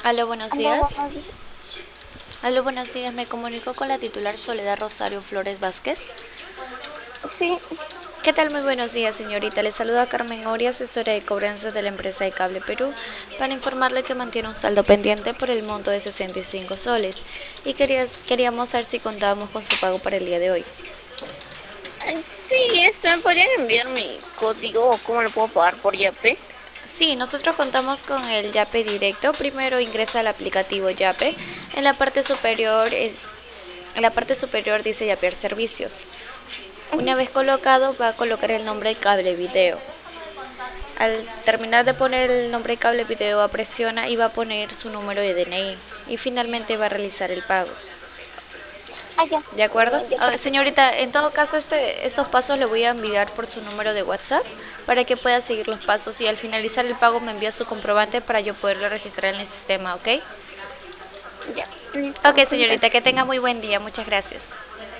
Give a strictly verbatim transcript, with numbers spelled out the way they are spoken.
Aló, buenos Aló, días. buenos días. Aló, buenos días. Me comunico con la titular Soledad Rosario Flores Vázquez. Sí, ¿Qué tal? Muy buenos días, señorita. Le saluda Carmen Oria, asesora de cobranzas de la empresa de Cable Perú, para informarle que mantiene un saldo pendiente por el monto de sesenta y cinco soles y querías- queríamos saber si contábamos con su pago para el día de hoy. Ay, sí, este, ¿me podrían enviar mi código o cómo lo puedo pagar por Yape? Sí, nosotros contamos con el Yape directo. Primero ingresa al aplicativo Yape. En la parte superior es, en la parte superior dice Yapear servicios. Una Ujú. vez colocado, va a colocar el nombre de Cable Video. Al terminar de poner el nombre de Cable Video, presiona y va a poner su número de D N I. Y finalmente va a realizar el pago. Ah, ya, ¿De acuerdo? mm, ya Ah, perfecto. señorita, en todo caso, este, estos pasos le voy a enviar por su número de WhatsApp para que pueda seguir los pasos y al finalizar el pago me envía su comprobante para yo poderlo registrar en el sistema, ¿ok? Ya, listo, Ok, muchas señorita, gracias. que tenga muy buen día. Muchas gracias.